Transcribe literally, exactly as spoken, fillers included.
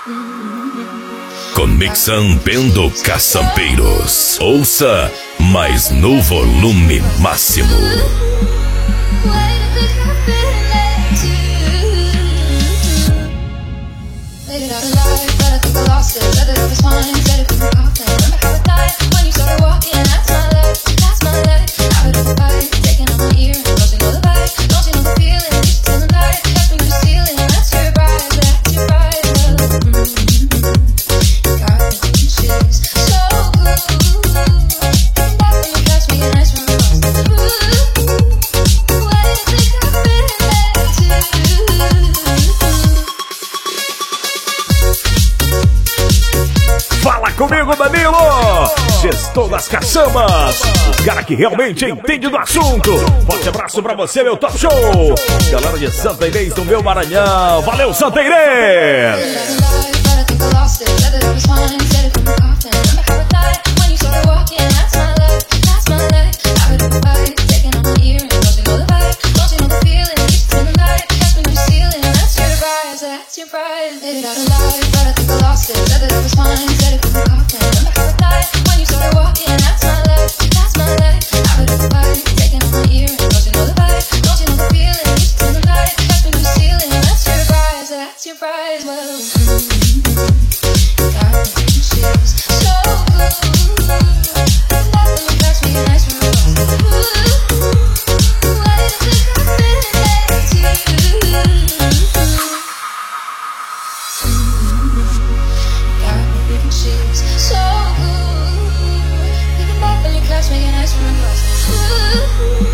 Conexão Caçampeiros. Ouça, mas no volume máximo. Comigo, Danilo, gestor das caçambas, o cara que realmente entende do assunto. Forte abraço pra você, meu top show. Galera de Santa Inês do meu Maranhão. Valeu, Santa Inês. So good, you can back when you catch me and ice from the glasses.